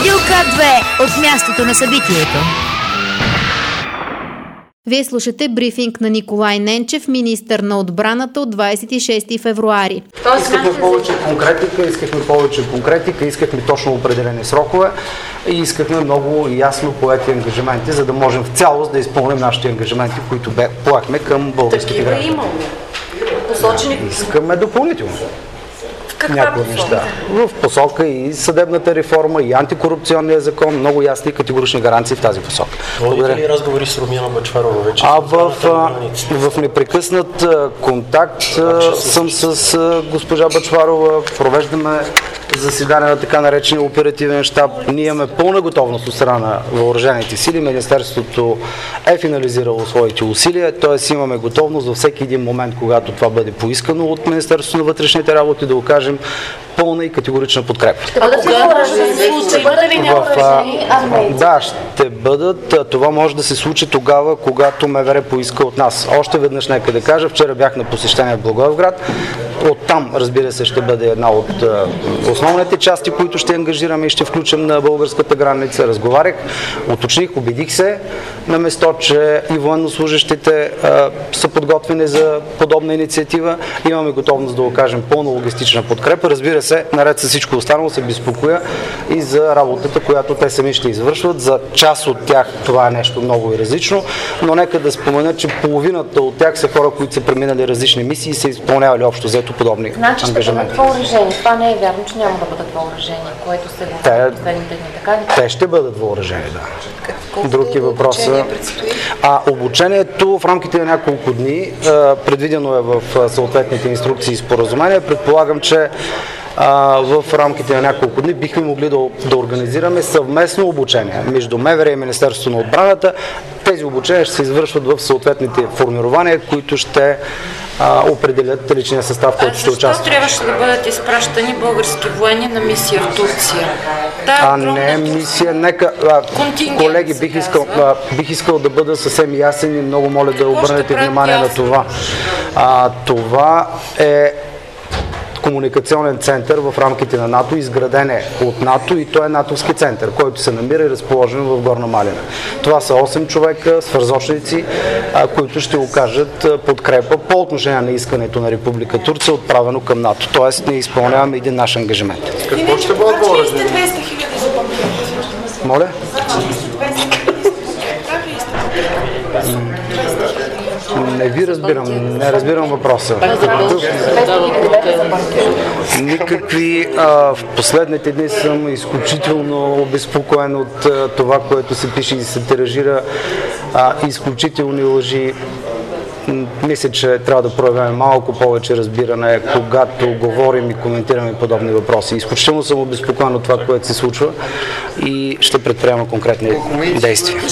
Радио К2 от мястото на събитието. Вие слушате брифинг на Николай Ненчев, министър на отбраната от 26 февруари. Искахме повече конкретика, искахме точно определени срокове и искахме много ясно поети ангажименти, за да можем в цялост да изпълним нашите ангажименти, които поехме към българските граждани. Такива имаме. Посочени. Искаме допълнително. Някои неща. В посока и съдебната реформа, и антикорупционния закон, много ясни и категорични гаранции в тази посока. Водите ли разговори с Румяна Бъчварова вече? В непрекъснат контакт съм с госпожа Бъчварова, провеждаме заседание на така наречения оперативен щаб. Ние имаме пълна готовност от страна на въоръжените сили. Министерството е финализирало своите усилия, т.е. имаме готовност във всеки един момент, когато това бъде поискано от Министерството на вътрешните работи, да окажем пълна и категорична подкрепа. Ще бъдат ли въоръжени армейци? Да, ще бъдат. Това може да се случи тогава, когато МВР поиска от нас. Още веднъж нека да кажа, вчера бях на посещение в Благоевград. Оттам, разбира се, ще бъде една от основните части, които ще ангажираме и ще включим на българската граница. Разговарях, уточних, убедих се на место, че и военнослужащите са подготвени за подобна инициатива. Имаме готовност да окажем пълна логистична подкрепа. Разбира се, наред с всичко останало се безпокоя и за работата, която те сами ще извършват. За част от тях това е нещо много и различно, но нека да спомена, че половината от тях са хора, които са преминали различни мисии и са изпълнявали общо взето подобни ангажименти. Значи ще бъдат въоръжени. Това не е вярно, че няма да бъдат въоръжени, което се говори в последните дни, така ли? Те ще бъдат въоръжени, да. Други въпроса. Обучението в рамките на няколко дни, предвидено е в съответните инструкции и споразумения. Предполагам, че в рамките на няколко дни бихме могли да организираме съвместно обучение между МВР и Министерството на отбраната. Тези обучения ще се извършват в съответните формирования, които ще определят личния състав, който ще участва. Защо трябваше да бъдат изпращани български военни на мисия в Турция? Не мисия, нека... Колеги, бих искал да бъда съвсем ясен и много моля да обърнете внимание на това. Това е комуникационен център в рамките на НАТО, изграден е от НАТО и той е натовски център, който се намира и разположен в Горна Малина. Това са 8 човека, свързочници, които ще окажат подкрепа по отношение на искането на Република Турция, отправено към НАТО. Тоест, ние изпълняваме един наш ангажимент. Какво ще бъдат въоръжени? Моля? Не разбирам въпроса. Никакви. В последните дни съм изключително обезпокоен от това, което се пише и се тиражира. Изключителни лъжи. Мисля, че трябва да проявяваме малко повече разбиране, когато говорим и коментираме подобни въпроси. Изключително съм обезпокоен от това, което се случва и ще предприема конкретни действия.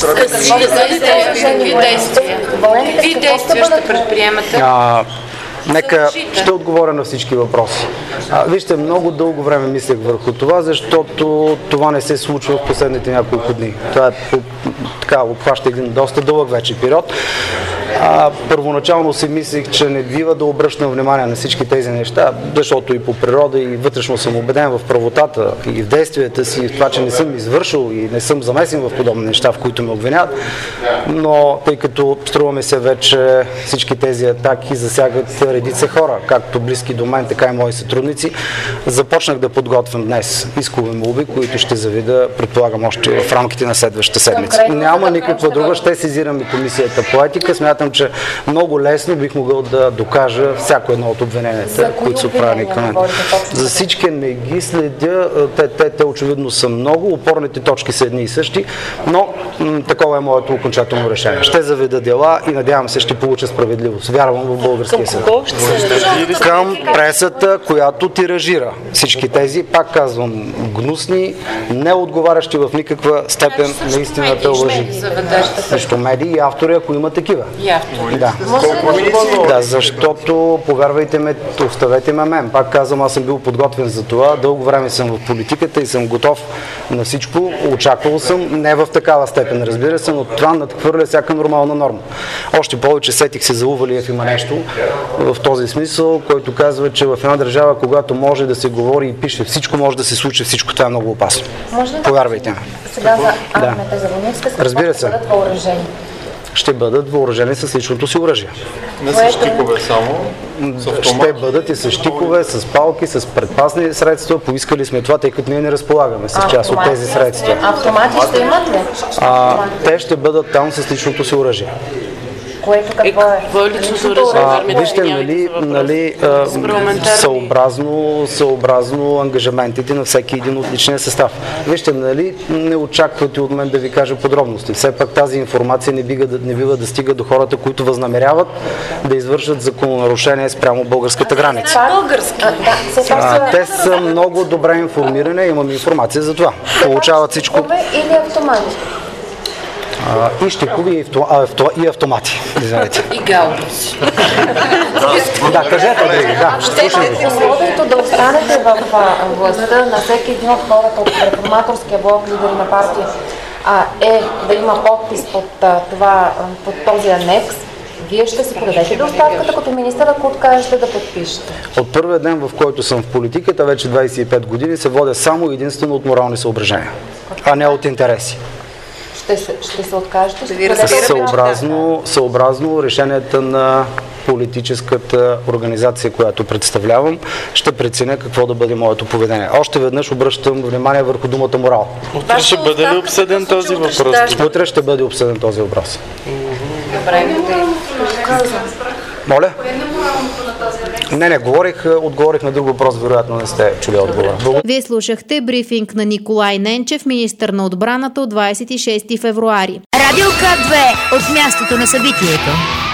Какви действия ще предприемате? Ще отговоря на всички въпроси. Вижте, много дълго време мислех върху това, защото това не се случва в последните няколко дни. Това обхваща един доста дълъг вече период. Първоначално си мислех, че не бива да обръщам внимание на всички тези неща, защото и по природа и вътрешно съм убеден в правотата и в действията си, в това, че не съм извършил и не съм замесен в подобни неща, в които ме обвиняват. Но тъй като струваме се вече всички тези атаки засягат редица хора, както близки до мен, така и мои сътрудници, започнах да подготвям днес искови молби, които ще завида, предполагам, още в рамките на следващата седмица. Няма никаква друга, ще сезирам и комисията по етика. Смятам, че много лесно бих могъл да докажа всяко едно от обвиненията, които са отправени към мен. За всички не ги следя, те очевидно са много, опорните точки са едни и същи, но такова е моето окончателно решение. Ще заведа дела и надявам се ще получа справедливост. Вярвам в българския съд. Към пресата, която тиражира всички тези, пак казвам, гнусни, не отговарящи в никаква степен на истината лъжи. Срещу медии и автори, ако има такива. участвали. Да. Да, защото, повярвайте ме, оставете ме мен. Пак казвам, аз съм бил подготвен за това. Дълго време съм в политиката и съм готов на всичко. Очаквал съм, не в такава степен, разбира се, но това надхвърля всяка нормална норма. Още повече сетих се за Увалиев, има нещо в този смисъл, който казва, че в една държава, когато може да се говори и пише всичко, може да се случи всичко. Това е много опасно. Повярвайте ме. Сега за армията и за войниците ще бъдат въоръжени. Ще бъдат въоръжени с личното си оръжие. Не с щикове само, с автомат. Ще бъдат и с щикове, с палки, с предпазни средства. Поискали сме това, тъй като ние не разполагаме с част от тези средства. Автомати ще имат ли? Те ще бъдат там с личното си оръжие. Което какво е? Личното оръжие? Вижте, съобразно ангажиментите на всеки един от личния състав. Вижте, не очаквате от мен да ви кажа подробности. Все пак тази информация не бива да стига до хората, които възнамеряват да извършат закононарушение спрямо българската граница. Те са много добре информирани, имам информация за това. Получават всичко. Или автомати? И щекови, и автомати. И гаубици. Да, кажете, Адриги, да. Условието да останете в властта на всеки един от хората от реформаторския блок, лидери на партия, е да има подпис под този анекс. Вие ще си подадете ли оставката като министър, ако откажете да подпишете? От първия ден, в който съм в политиката, вече 25 години, се водя само единствено от морални съображения, а не от интереси. Ще се откажете? Съобразно решенията на политическата организация, която представлявам, ще преценя какво да бъде моето поведение. Още веднъж обръщам внимание върху думата морал. Утре ще бъде ли обсъден този въпрос? Утре ще бъде обсъден този въпрос. Добре, Моля? Не, отговорих на друг въпрос, вероятно не сте чули отговора. Вие слушахте брифинг на Николай Ненчев, министър на отбраната от 26 февруари. Радио К2 от мястото на събитието.